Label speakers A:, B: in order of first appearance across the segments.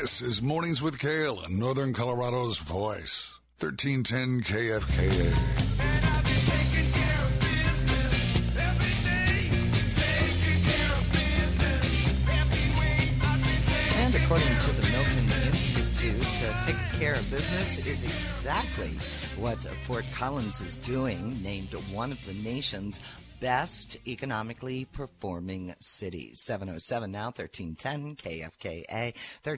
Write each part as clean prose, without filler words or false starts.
A: This is Mornings with Kale, Northern Colorado's voice. 1310 KFKA.
B: And according to the Milken Institute, taking care of business is exactly what Fort Collins is doing, named one of the nation's best economically performing cities. 707 now, 1310 KFKA,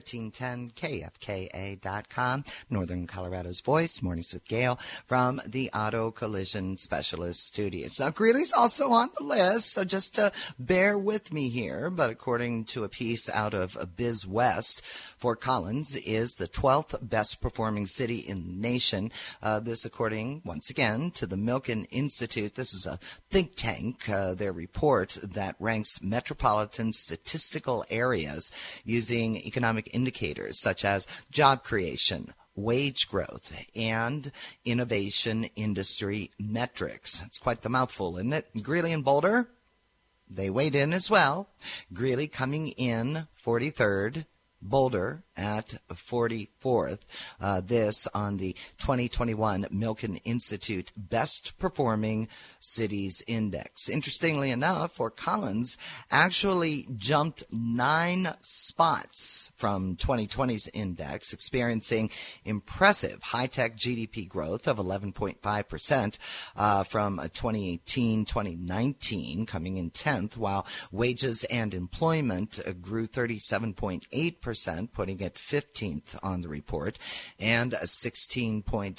B: 1310KFKA.com. Northern Colorado's voice, Mornings with Gail, from the Auto Collision Specialist Studios. Now, Greeley's also on the list, so just bear with me here. But according to a piece out of Biz West, Fort Collins is the 12th best performing city in the nation. This according, once again, to the Milken Institute. This is a think tank. Their report that ranks metropolitan statistical areas using economic indicators such as job creation, wage growth, and innovation industry metrics. It's quite the mouthful, isn't it? Greeley and Boulder, they weighed in as well. Greeley coming in 43rd. Boulder at 44th. This on the 2021 Milken Institute Best Performing Cities Index. Interestingly enough, Fort Collins actually jumped 9 spots from 2020's index, experiencing impressive high-tech GDP growth of 11.5% from 2018-2019, coming in 10th, while wages and employment grew 37.8%. Putting it 15th on the report, and 16.7%,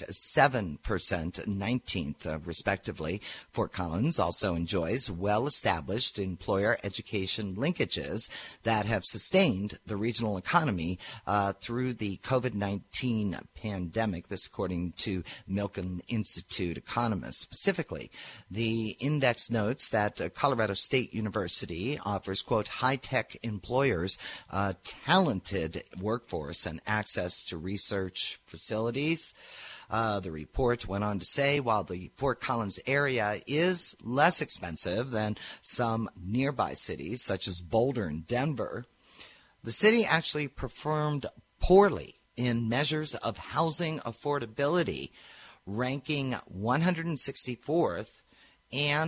B: 19th, respectively. Fort Collins also enjoys well-established employer education linkages that have sustained the regional economy through the COVID-19 pandemic. This according to Milken Institute economists. Specifically, the index notes that Colorado State University offers, quote, high-tech employers, talented workforce, and access to research facilities. The report went on to say, while the Fort Collins area is less expensive than some nearby cities, such as Boulder and Denver, the city actually performed poorly in measures of housing affordability, ranking 164th and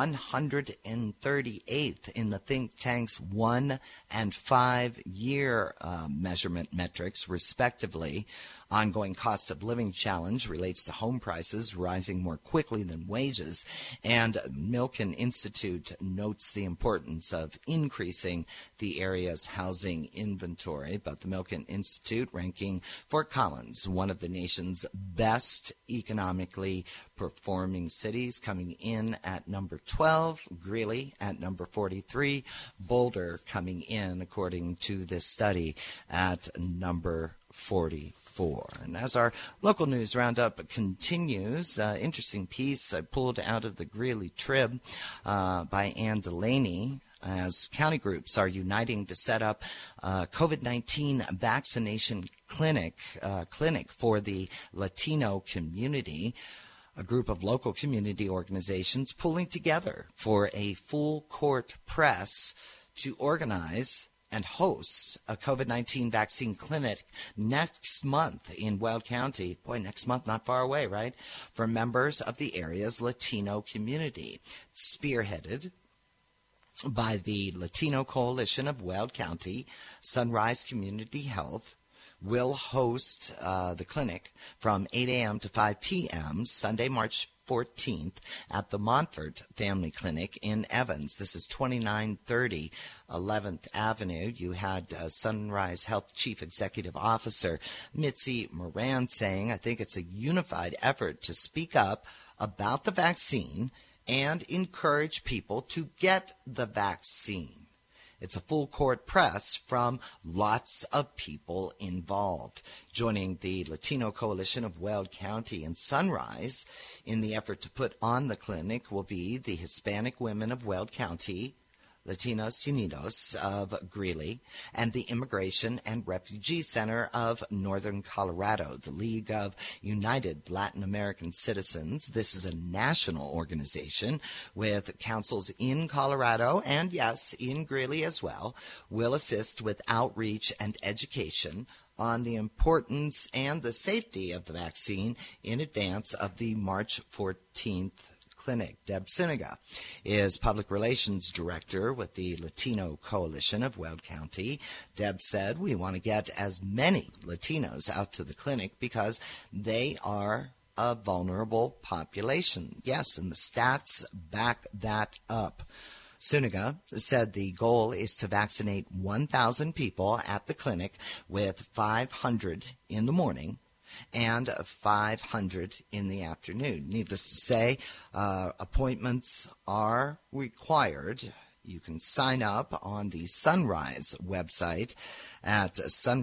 B: 138th in the think tank's 1 and 5 year measurement metrics, respectively. Ongoing cost of living challenge relates to home prices rising more quickly than wages, and Milken Institute notes the importance of increasing the area's housing inventory. But the Milken Institute ranking Fort Collins one of the nation's best economically performing cities, coming in at number 12, Greeley at number 43, Boulder coming in, according to this study, at number 44. And as our local news roundup continues, interesting piece I pulled out of the Greeley Trib by Ann Delaney, as county groups are uniting to set up a COVID-19 vaccination clinic for the Latino community. A group of local community organizations pulling together for a full court press to organize and host a COVID-19 vaccine clinic next month in Weld County. Boy, next month, not far away, right? For members of the area's Latino community. Spearheaded by the Latino Coalition of Weld County, Sunrise Community Health will host the clinic from 8 a.m. to 5 p.m. Sunday, March 14th at the Montfort Family Clinic in Evans. This is 2930 11th Avenue. You had Sunrise Health Chief Executive Officer Mitzi Moran saying, I think it's a unified effort to speak up about the vaccine and encourage people to get the vaccine. It's a full court press from lots of people involved. Joining the Latino Coalition of Weld County and Sunrise in the effort to put on the clinic will be the Hispanic Women of Weld County, Latinos Unidos of Greeley, and the Immigration and Refugee Center of Northern Colorado, the League of United Latin American Citizens. This is a national organization with councils in Colorado and, yes, in Greeley as well, will assist with outreach and education on the importance and the safety of the vaccine in advance of the March 14th clinic. Deb Suniga is Public Relations Director with the Latino Coalition of Weld County. Deb said, "We want to get as many Latinos out to the clinic because they are a vulnerable population." Yes, and the stats back that up. Suniga said the goal is to vaccinate 1,000 people at the clinic, with 500 in the morning and 500 in the afternoon. Needless to say, appointments are required. You can sign up on the Sunrise website at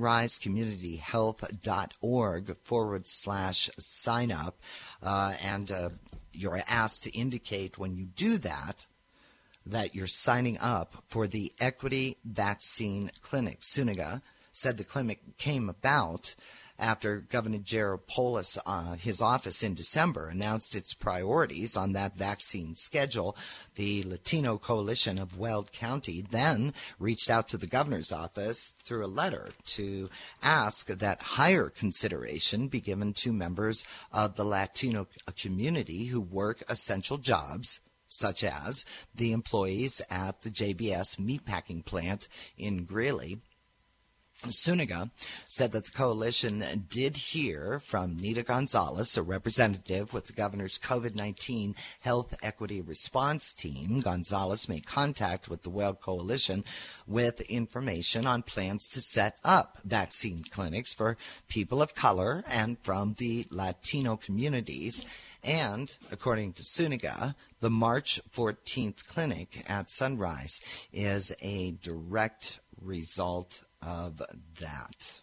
B: sunrisecommunityhealth.org/sign up. And you're asked to indicate when you do that you're signing up for the Equity Vaccine Clinic. Suniga said the clinic came about after Governor Jared Polis, his office in December, announced its priorities on that vaccine schedule. The Latino Coalition of Weld County then reached out to the governor's office through a letter to ask that higher consideration be given to members of the Latino community who work essential jobs, such as the employees at the JBS meatpacking plant in Greeley. Suniga said that the coalition did hear from Nita Gonzalez, a representative with the governor's COVID-19 Health Equity Response Team. Gonzalez made contact with the Weld Coalition with information on plans to set up vaccine clinics for people of color and from the Latino communities. And, according to Suniga, the March 14th clinic at Sunrise is a direct result of that.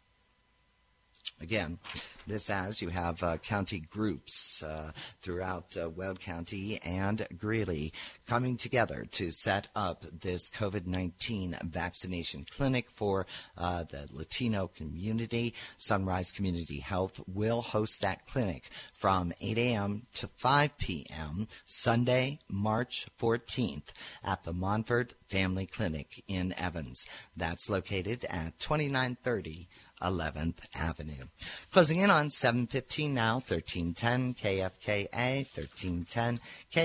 B: Again, this as you have county groups throughout Weld County and Greeley coming together to set up this COVID-19 vaccination clinic for the Latino community. Sunrise Community Health will host that clinic from 8 a.m. to 5 p.m. Sunday, March 14th at the Montford Family Clinic in Evans. That's located at 2930 11th Avenue. Closing in on 7:15 now, 1310 KFKA, 1310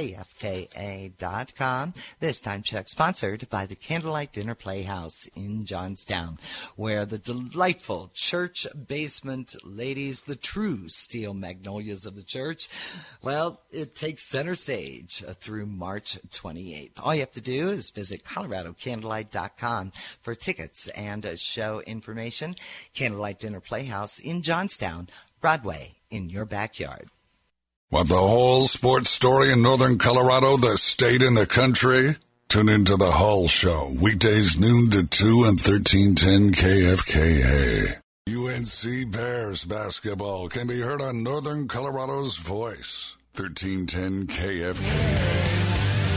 B: KFKA.com. This time check sponsored by the Candlelight Dinner Playhouse in Johnstown, where the delightful church basement ladies, the true steel magnolias of the church, well, it takes center stage through March 28th. All you have to do is visit ColoradoCandlelight.com for tickets and show information. Candlelight Dinner Playhouse in Johnstown, Broadway, in your backyard.
A: Want the whole sports story in Northern Colorado, the state and the country? Tune into the Hull Show, weekdays noon to 2 and 1310 KFKA. UNC Bears basketball can be heard on Northern Colorado's Voice, 1310 KFKA.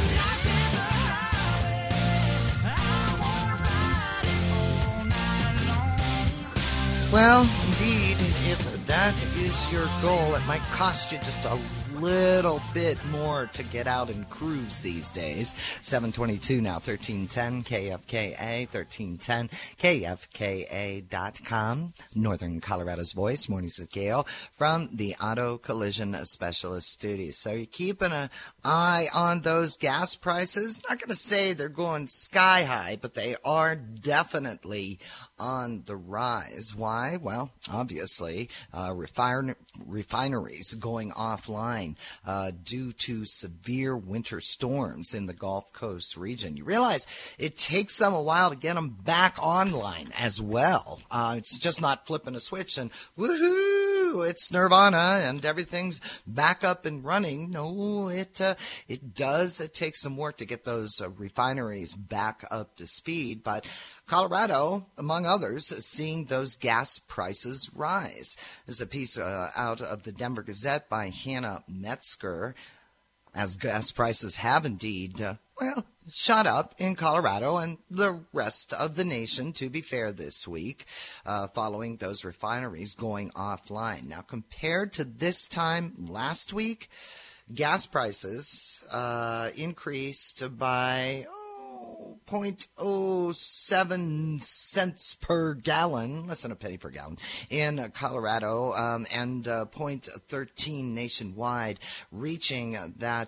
B: Well, indeed, if that is your goal, it might cost you just a little bit more to get out and cruise these days. 7:22 now, 1310 KFKA, 1310 KFKA.com. Northern Colorado's Voice, Mornings with Gail, from the Auto Collision Specialist Studio. So you're keeping an eye on those gas prices. Not going to say they're going sky high, but they are definitely on the rise. Why? Well, obviously, refineries going offline due to severe winter storms in the Gulf Coast region. You realize it takes them a while to get them back online as well. It's just not flipping a switch and woohoo, it's nirvana and everything's back up and running. No, it does. It takes some work to get those refineries back up to speed. But Colorado, among others, seeing those gas prices rise. There's a piece out of the Denver Gazette by Hannah Metzger, as gas prices have indeed, shot up in Colorado and the rest of the nation, to be fair, this week, following those refineries going offline. Now, compared to this time last week, gas prices increased by 2.07 cents per gallon, less than a penny per gallon, in Colorado, and 0.13 nationwide, reaching that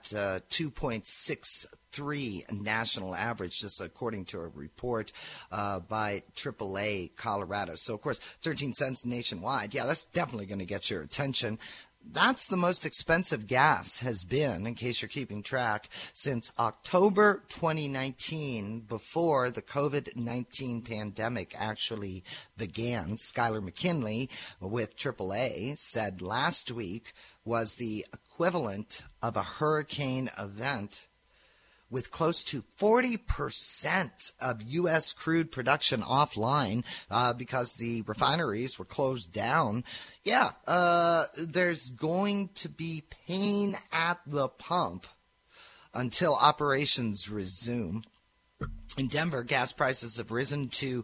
B: 2.63 national average, just according to a report by AAA Colorado. So, of course, 13 cents nationwide. Yeah, that's definitely going to get your attention. That's the most expensive gas has been, in case you're keeping track, since October 2019, before the COVID-19 pandemic actually began. Schuyler McKinley with AAA said last week was the equivalent of a hurricane event, with close to 40% of U.S. crude production offline because the refineries were closed down. Yeah, there's going to be pain at the pump until operations resume. In Denver, gas prices have risen to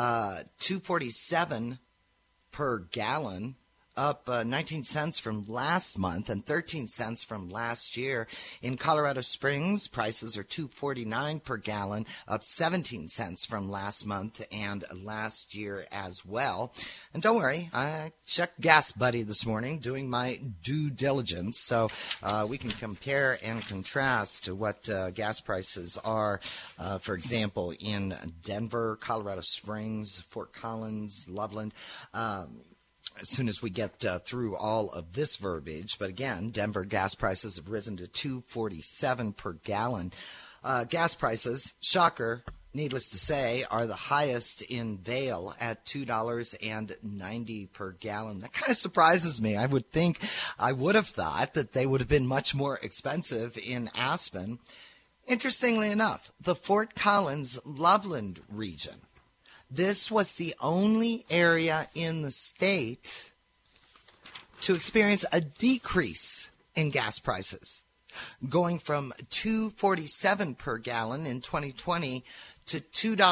B: $2.47 per gallon, up 19 cents from last month and 13 cents from last year. In Colorado Springs, prices are $2.49 per gallon, up 17 cents from last month and last year as well. And don't worry, I checked Gas Buddy this morning, doing my due diligence, so we can compare and contrast to what gas prices are, for example, in Denver, Colorado Springs, Fort Collins, Loveland, as soon as we get through all of this verbiage. But again, Denver gas prices have risen to $2.47 per gallon. Gas prices, shocker, needless to say, are the highest in Vail at $2.90 per gallon. That kind of surprises me. I would have thought that they would have been much more expensive in Aspen. Interestingly enough, the Fort Collins Loveland region, this was the only area in the state to experience a decrease in gas prices, going from $2.47 per gallon in 2020 to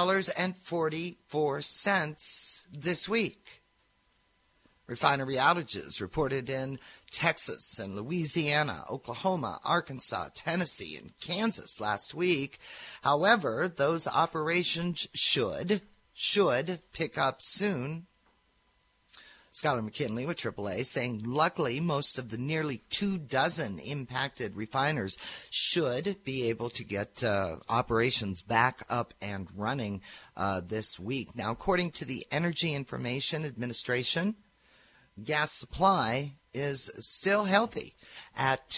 B: $2.44 this week. Refinery outages reported in Texas and Louisiana, Oklahoma, Arkansas, Tennessee, and Kansas last week. However, those operations should pick up soon. Schuyler McKinley with AAA saying luckily most of the nearly 24 impacted refiners should be able to get operations back up and running this week. Now, according to the Energy Information Administration, gas supply is still healthy at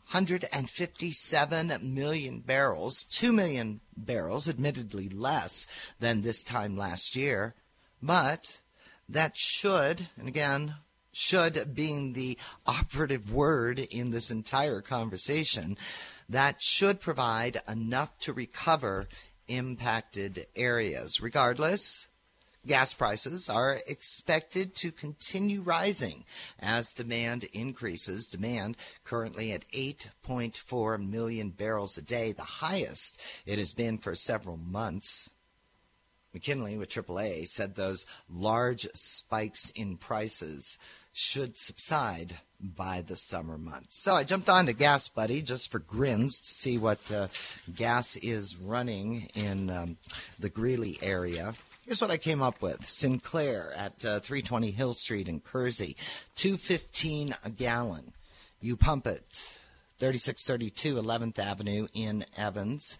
B: 257 million barrels, 2 million barrels, admittedly less than this time last year. But that should, and again, should being the operative word in this entire conversation, that should provide enough to recover impacted areas. Regardless, gas prices are expected to continue rising as demand increases. Demand currently at 8.4 million barrels a day, the highest it has been for several months. McKinley with AAA said those large spikes in prices should subside by the summer months. So I jumped on to Gas Buddy just for grins to see what gas is running in the Greeley area. Here's what I came up with. Sinclair at 320 Hill Street in Kersey, $2.15 a gallon. You pump it. 3632 11th Avenue in Evans,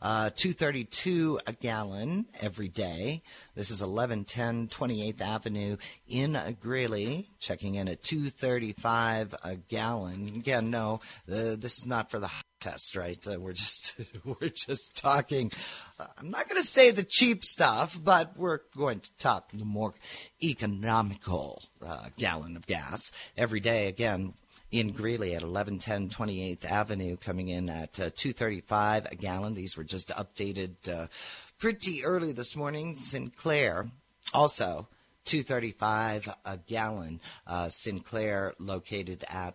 B: $2.32 a gallon every day. This is 1110 28th Avenue in Greeley, checking in at $2.35 a gallon. Again, no, this is not for the test, right? We're just talking. I'm not going to say the cheap stuff, but we're going to talk the more economical gallon of gas every day. Again, in Greeley at 1110 28th Avenue, coming in at $2.35 a gallon. These were just updated pretty early this morning. Sinclair, also $2.35 a gallon. Sinclair, located at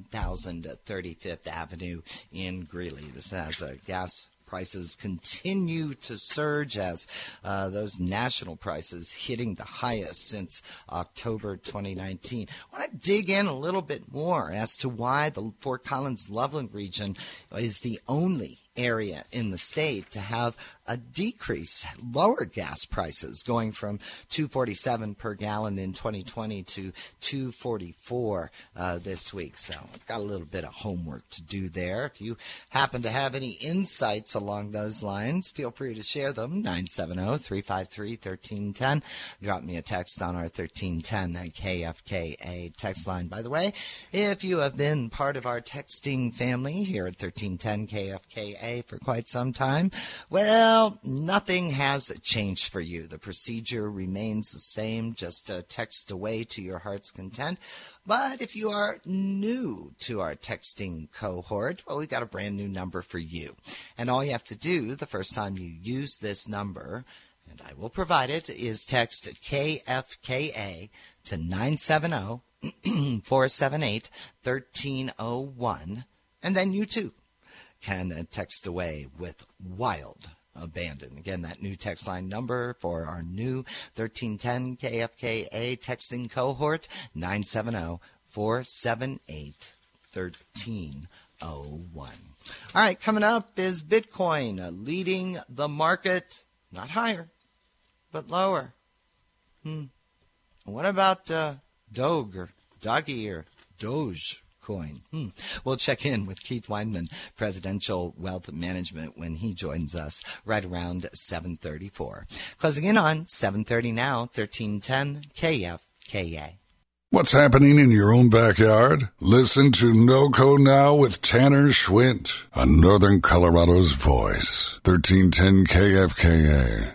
B: 1035th Avenue in Greeley. This has gas prices continue to surge as those national prices hitting the highest since October 2019. I want to dig in a little bit more as to why the Fort Collins Loveland region is the only area in the state to have a decrease, lower gas prices going from $2.47 per gallon in 2020 to $2.44 this week. So I've got a little bit of homework to do there. If you happen to have any insights along those lines, feel free to share them. 970-353-1310. Drop me a text on our 1310 KFKA text line. By the way, if you have been part of our texting family here at 1310 KFKA for quite some time, well, nothing has changed for you. The procedure remains the same, just a text away to your heart's content. But if you are new to our texting cohort, well, we've got a brand new number for you. And all you have to do the first time you use this number, and I will provide it, is text KFKA to 970-478-1301. And then you too can text away with Wild Abandon. Again, that new text line number for our new 1310 KFKA texting cohort, 970-478-1301. All right, coming up is Bitcoin leading the market, not higher, but lower. What about Doge or Doggy or Doge? Coin. We'll check in with Keith Weinman, Presidential Wealth Management, when he joins us right around 7:34. Closing in on 7:30 now, 1310 KFKA.
A: What's happening in your own backyard? Listen to NoCo Now with Tanner Schwint on Northern Colorado's Voice, 1310 KFKA.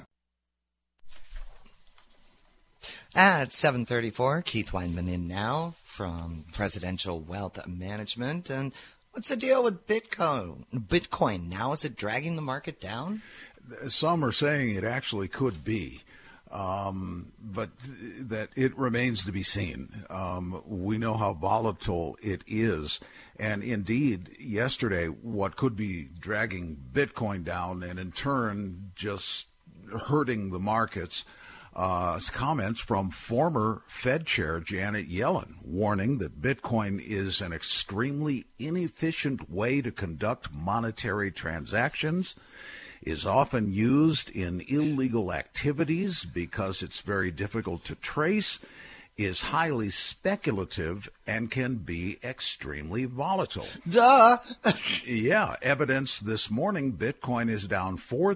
B: At 7:34, Keith Weinman in now from Presidential Wealth Management. And what's the deal with Bitcoin? Now, is it dragging the market down?
C: Some are saying it actually could be, but that it remains to be seen. We know how volatile it is. And indeed, yesterday, what could be dragging Bitcoin down and in turn just hurting the markets, comments from former Fed Chair Janet Yellen warning that Bitcoin is an extremely inefficient way to conduct monetary transactions, is often used in illegal activities because it's very difficult to trace, is highly speculative, and can be extremely volatile.
B: Duh!
C: Yeah, evidence this morning, Bitcoin is down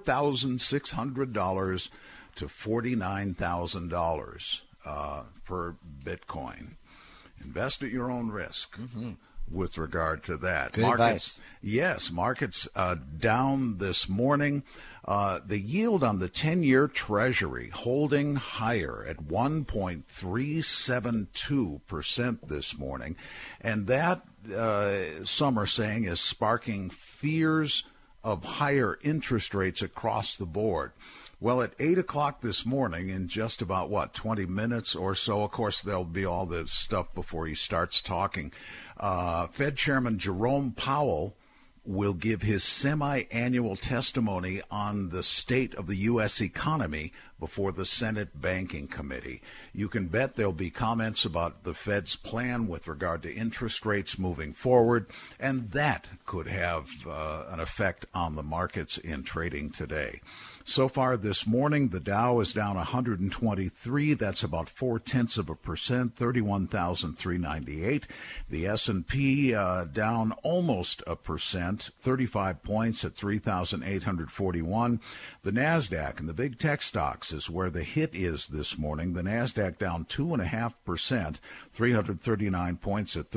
C: $4,600 to $49,000 per Bitcoin. Invest at your own risk with regard to that.
B: Good advice.
C: Yes, markets down this morning. The yield on the 10-year Treasury holding higher at 1.372% this morning. And that, some are saying, is sparking fears of higher interest rates across the board. Well, at 8 o'clock this morning, in just about, 20 minutes or so, of course, there'll be all the stuff before he starts talking. Fed Chairman Jerome Powell will give his semi-annual testimony on the state of the U.S. economy before the Senate Banking Committee. You can bet there'll be comments about the Fed's plan with regard to interest rates moving forward, and that could have an effect on the markets in trading today. So far this morning, the Dow is down 123. That's about 0.4%, 31,398. The S&P down almost 1%, 35 points at 3,841. The NASDAQ and the big tech stocks is where the hit is this morning. The NASDAQ down 2.5%, 339 points at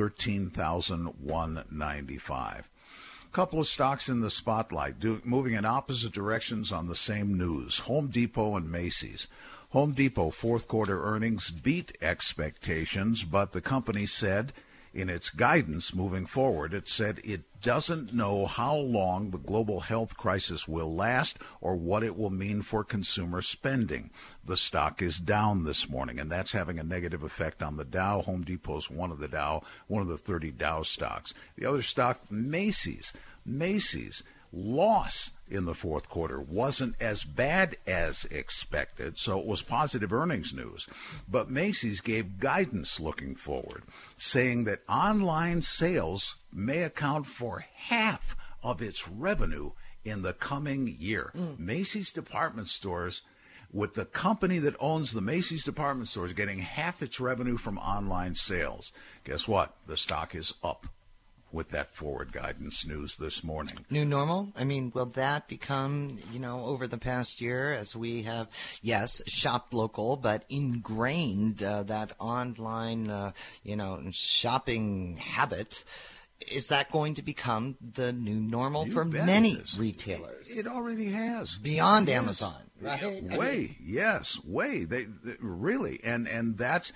C: 13,195. Couple of stocks in the spotlight, moving in opposite directions on the same news. Home Depot and Macy's. Home Depot fourth quarter earnings beat expectations, but the company said in its guidance moving forward, it said it doesn't know how long the global health crisis will last or what it will mean for consumer spending. The stock is down this morning, and that's having a negative effect on the Dow. Home Depot's one of the 30 Dow stocks. The other stock, Macy's. Macy's loss in the fourth quarter wasn't as bad as expected, so it was positive earnings news. But Macy's gave guidance looking forward, saying that online sales may account for half of its revenue in the coming year. Macy's department stores, with the company that owns the Macy's department stores getting half its revenue from online sales. Guess what? The stock is up with that forward guidance news this morning.
B: New normal? I mean, will that become, over the past year as we have, yes, shopped local, but ingrained that online, shopping habit? Is that going to become the new normal for many retailers?
C: It already has.
B: Beyond Amazon, right?
C: Way. They really, and that's...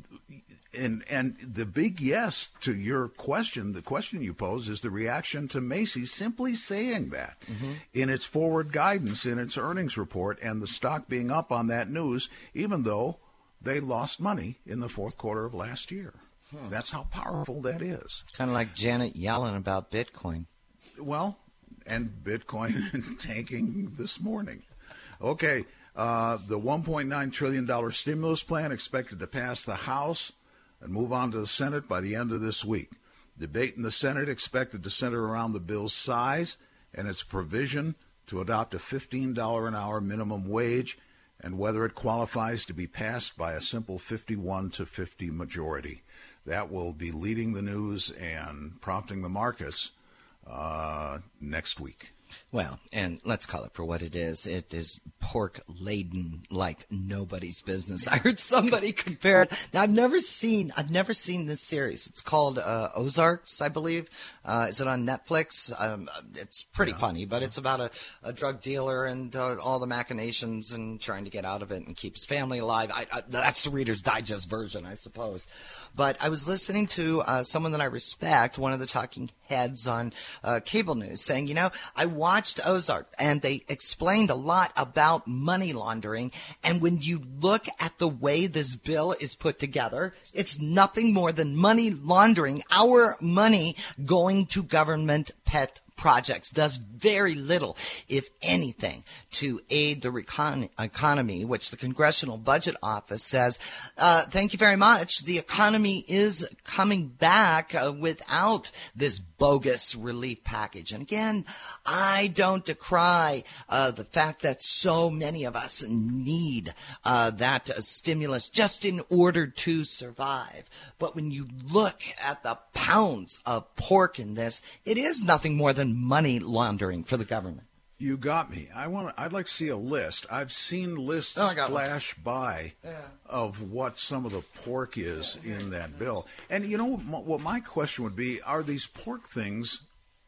C: And the big yes to your question, the question you pose, is the reaction to Macy's simply saying that in its forward guidance, in its earnings report, and the stock being up on that news, even though they lost money in the fourth quarter of last year. That's how powerful that is.
B: Kind of like Janet Yellen about Bitcoin.
C: Well, and Bitcoin tanking this morning. Okay, the $1.9 trillion stimulus plan expected to pass the House and move on to the Senate by the end of this week. Debate in the Senate expected to center around the bill's size and its provision to adopt a $15 an hour minimum wage and whether it qualifies to be passed by a simple 51-50 majority. That will be leading the news and prompting the markets next week.
B: Well, and let's call it for what it is. It is pork laden like nobody's business. I heard somebody compare it. Now, I've never seen this series. It's called Ozarks, I believe. Is it on Netflix? It's pretty funny, but it's about a drug dealer and all the machinations and trying to get out of it and keep his family alive. That's the Reader's Digest version, I suppose. But I was listening to someone that I respect, one of the talking heads on cable news, saying, I watched Ozark, and they explained a lot about money laundering. And when you look at the way this bill is put together, it's nothing more than money laundering, our money going to government pet projects. Does very little, if anything, to aid the economy, which the Congressional Budget Office says, thank you very much. The economy is coming back without this bogus relief package. And again, I don't decry the fact that so many of us need that stimulus just in order to survive. But when you look at the pounds of pork in this, it is nothing more than money laundering for the government.
C: You got me. I'd like to see a list. I've seen lists flash by of what some of the pork is in that bill. And what my question would be, are these pork things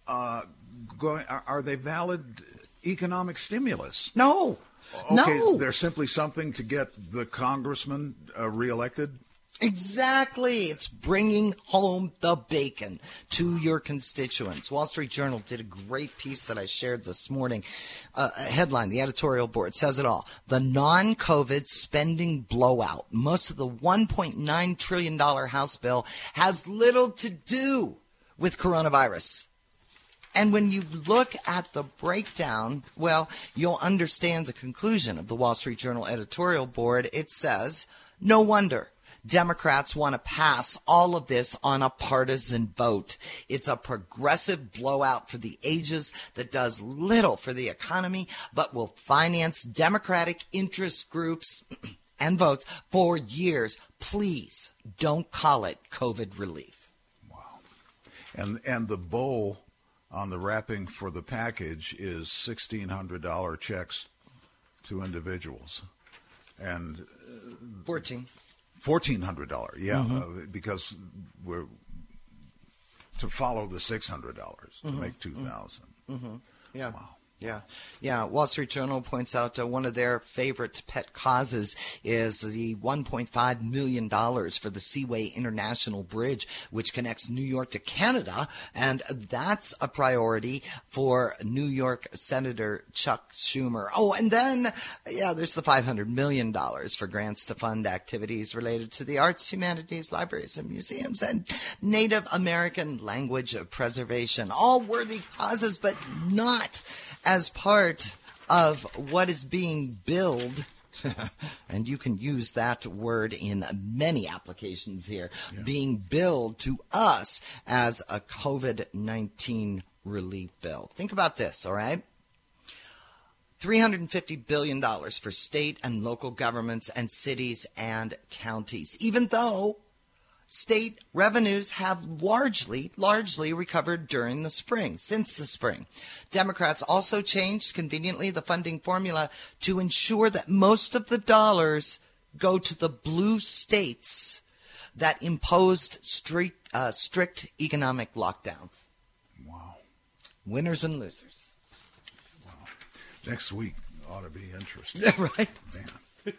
C: are they valid economic stimulus?
B: No.
C: Okay,
B: no.
C: They're simply something to get the congressman reelected?
B: Exactly. It's bringing home the bacon to your constituents. Wall Street Journal did a great piece that I shared this morning. A headline, the editorial board says it all. The non-COVID spending blowout. Most of the $1.9 trillion House bill has little to do with coronavirus. And when you look at the breakdown, well, you'll understand the conclusion of the Wall Street Journal editorial board. It says, no wonder Democrats want to pass all of this on a partisan vote. It's a progressive blowout for the ages that does little for the economy, but will finance Democratic interest groups and votes for years. Please don't call it COVID relief.
C: Wow. And the bow on the wrapping for the package is $1,600 checks to individuals. And $1,400, yeah, because we're to follow the $600 to make $2,000.
B: Yeah.
C: Wow.
B: Yeah. Wall Street Journal points out one of their favorite pet causes is the $1.5 million for the Seaway International Bridge, which connects New York to Canada. And that's a priority for New York Senator Chuck Schumer. Oh, and then, there's the $500 million for grants to fund activities related to the arts, humanities, libraries, and museums, and Native American language preservation. All worthy causes, but not as part of what is being billed, and you can use that word in many applications here, being billed to us as a COVID-19 relief bill. Think about this, all right? $350 billion for state and local governments and cities and counties, even though state revenues have largely recovered during the spring, since the spring. Democrats also changed, conveniently, the funding formula to ensure that most of the dollars go to the blue states that imposed strict economic lockdowns.
C: Wow.
B: Winners and losers.
C: Next week ought to be interesting.
B: Right?
C: Man.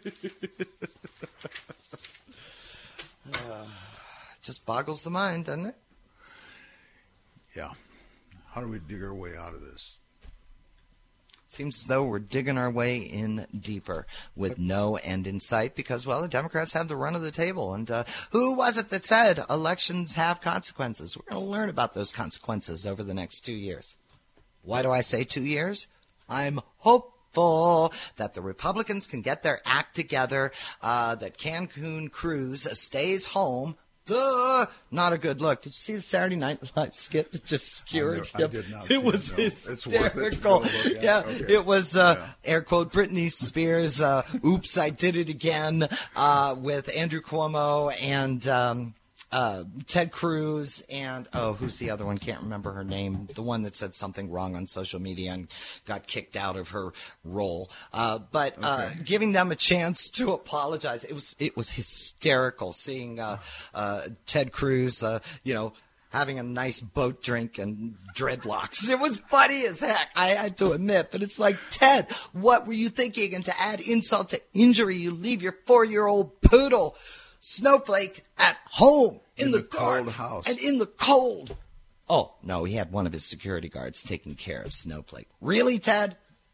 B: Just boggles the mind, doesn't it?
C: Yeah. How do we dig our way out of this?
B: Seems as though we're digging our way in deeper with no end in sight because, well, the Democrats have the run of the table. And who was it that said elections have consequences? We're going to learn about those consequences over the next 2 years. Why do I say 2 years? I'm hopeful that the Republicans can get their act together, that Cancun Cruz stays home. Not a good look. Did you see the Saturday Night Live skit that just skewered him?
C: I did not.
B: It was hysterical. Yeah,
C: okay.
B: It was air quote Britney Spears. Oops, I did it again with Andrew Cuomo and Ted Cruz and who's the other one? Can't remember her name. The one that said something wrong on social media and got kicked out of her role. But giving them a chance to apologize, it was hysterical seeing Ted Cruz, having a nice boat drink and dreadlocks. It was funny as heck, I had to admit. But it's like, Ted, what were you thinking? And to add insult to injury, you leave your 4-year-old poodle Snowflake at home in the
C: cold house
B: and in the cold. Oh, no, he had one of his security guards taking care of Snowflake. Really, Ted?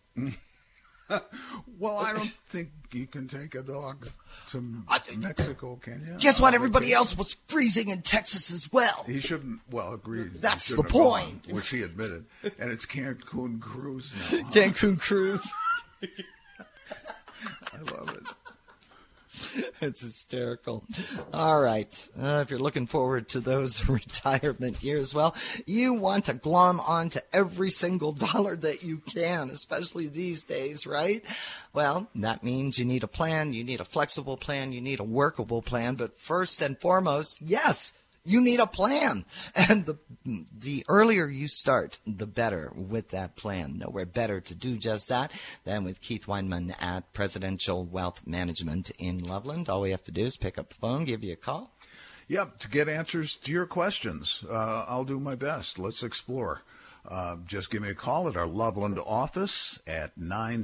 C: Well, I don't think you can take a dog to Mexico, can you?
B: Guess what? Everybody else was freezing in Texas as well.
C: He shouldn't. Well, agreed.
B: That's the point.
C: Which he admitted. And it's Cancun Cruz now. Huh?
B: Cancun Cruz.
C: I love it.
B: It's hysterical. All right. If you're looking forward to those retirement years, well, you want to glom onto every single dollar that you can, especially these days, right? Well, that means you need a plan. You need a flexible plan. You need a workable plan. But first and foremost, yes, you need a plan. And the earlier you start, the better with that plan. Nowhere better to do just that than with Keith Weinman at Presidential Wealth Management in Loveland. All we have to do is pick up the phone, give you a call.
C: Yep, to get answers to your questions. I'll do my best. Let's explore. Just give me a call at our Loveland office at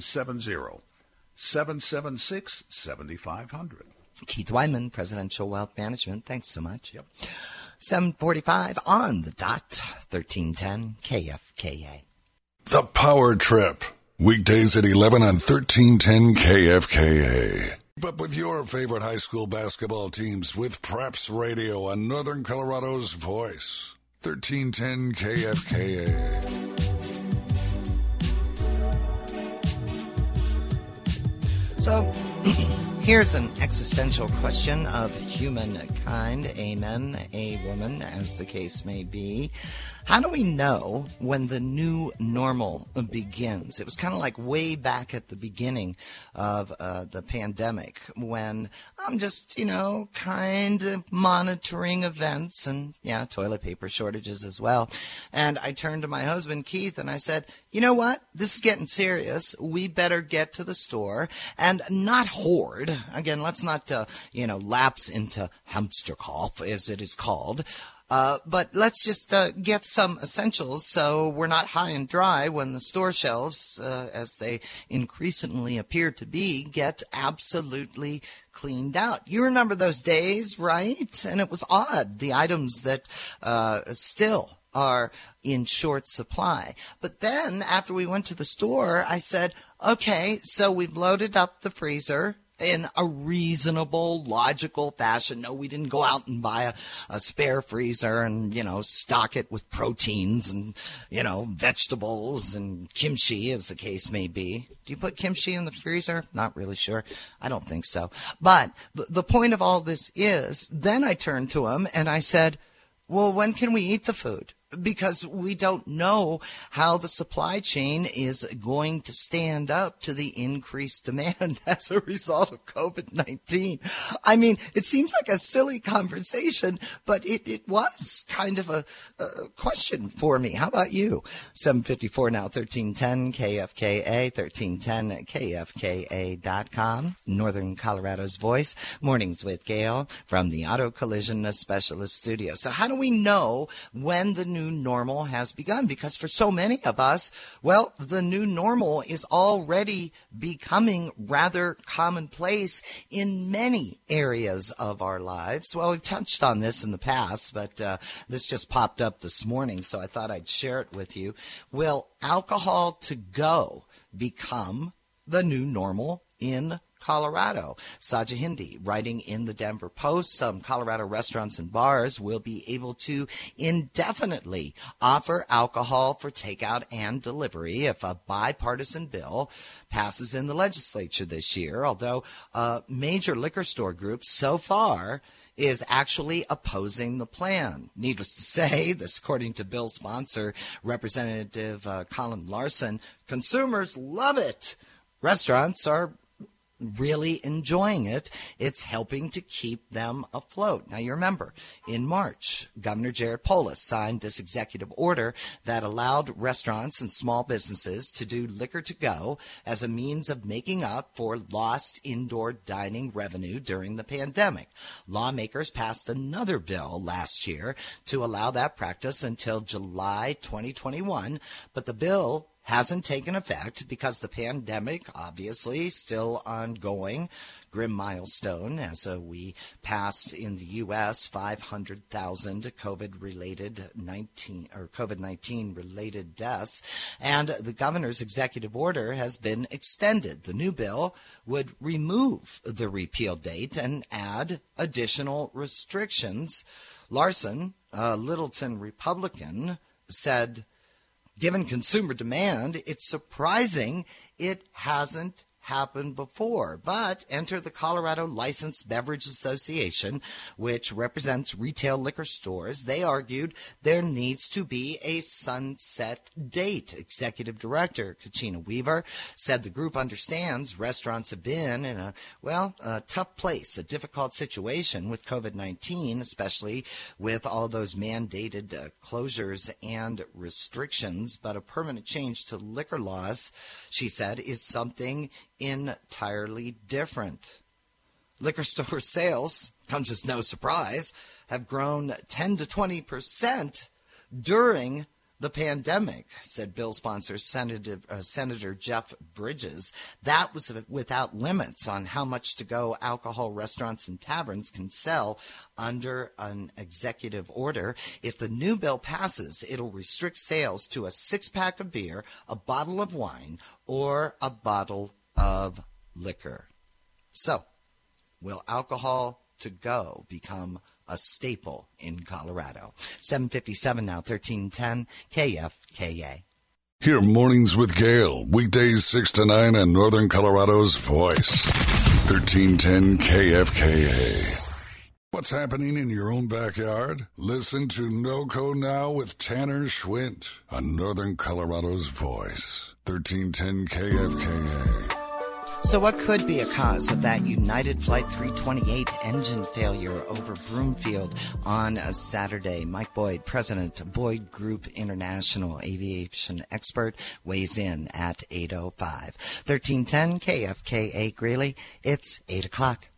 C: 970-776-7500.
B: Keith Weinman, Presidential Wealth Management. Thanks so much. Yep. 7:45 on the dot, 1310 KFKA.
A: The Power Trip. Weekdays at 11 on 1310 KFKA. But with your favorite high school basketball teams with Preps Radio on Northern Colorado's voice. 1310 KFKA.
B: So, here's an existential question of humankind. Amen. A woman, as the case may be. How do we know when the new normal begins? It was kind of like way back at the beginning of the pandemic when I'm just, kind of monitoring events and, toilet paper shortages as well. And I turned to my husband, Keith, and I said, you know what? This is getting serious. We better get to the store and not hoard. Again, let's not, lapse into hamster cough, as it is called. But let's just get some essentials so we're not high and dry when the store shelves, as they increasingly appear to be, get absolutely cleaned out. You remember those days, right? And it was odd, the items that still are in short supply. But then after we went to the store, I said, okay, so we've loaded up the freezer in a reasonable, logical fashion. No, we didn't go out and buy a spare freezer and, stock it with proteins and, vegetables and kimchi, as the case may be. Do you put kimchi in the freezer? Not really sure. I don't think so. But the point of all this is, then I turned to him and I said, well, when can we eat the food? because we don't know how the supply chain is going to stand up to the increased demand as a result of COVID-19. I mean, it seems like a silly conversation, but it was kind of a question for me. How about you? 7:54 now, 1310 KFKA, 1310KFKA.com, Northern Colorado's voice, Mornings with Gail from the Auto Collision Specialist Studio. So how do we know when the new normal has begun? Because for so many of us, well, the new normal is already becoming rather commonplace in many areas of our lives. Well, we've touched on this in the past, but this just popped up this morning, so I thought I'd share it with you. Will alcohol to go become the new normal in Colorado? Saja Hindi writing in the Denver Post, some Colorado restaurants and bars will be able to indefinitely offer alcohol for takeout and delivery if a bipartisan bill passes in the legislature this year, although major liquor store groups so far is actually opposing the plan. Needless to say, this according to bill sponsor, Representative Colin Larson, consumers love it. Restaurants are really enjoying it. It's helping to keep them afloat. Now, you remember, in March, Governor Jared Polis signed this executive order that allowed restaurants and small businesses to do liquor to go as a means of making up for lost indoor dining revenue during the pandemic. Lawmakers passed another bill last year to allow that practice until July 2021, but the bill hasn't taken effect because the pandemic, obviously, still ongoing. Grim milestone as we passed in the U.S. 500,000 COVID-19 related deaths, and the governor's executive order has been extended. The new bill would remove the repeal date and add additional restrictions. Larson, a Littleton Republican, said, given consumer demand, it's surprising it hasn't happened before. But enter the Colorado Licensed Beverage Association, which represents retail liquor stores. They argued there needs to be a sunset date. Executive Director Kachina Weaver said the group understands restaurants have been in a tough place, a difficult situation with COVID-19, especially with all those mandated closures and restrictions. But a permanent change to liquor laws, she said, is something entirely different. Liquor store sales, comes as no surprise, have grown 10 to 20% during the pandemic, said bill sponsor Senator Jeff Bridges. That was without limits on how much to-go alcohol restaurants and taverns can sell under an executive order. If the new bill passes, it'll restrict sales to a 6-pack of beer, a bottle of wine, or a bottle of liquor. So, will alcohol to go become a staple in Colorado? 7:57 now, 1310 KFKA.
A: Hear Mornings with Gail, weekdays 6 to 9 on Northern Colorado's voice, 1310 KFKA. What's happening in your own backyard? Listen to NoCo Now with Tanner Schwint on Northern Colorado's voice, 1310 KFKA.
B: So what could be a cause of that United Flight 328 engine failure over Broomfield on a Saturday? Mike Boyd, president of Boyd Group International, aviation expert, weighs in at 8:05. 1310 KFKA Greeley. It's 8 o'clock.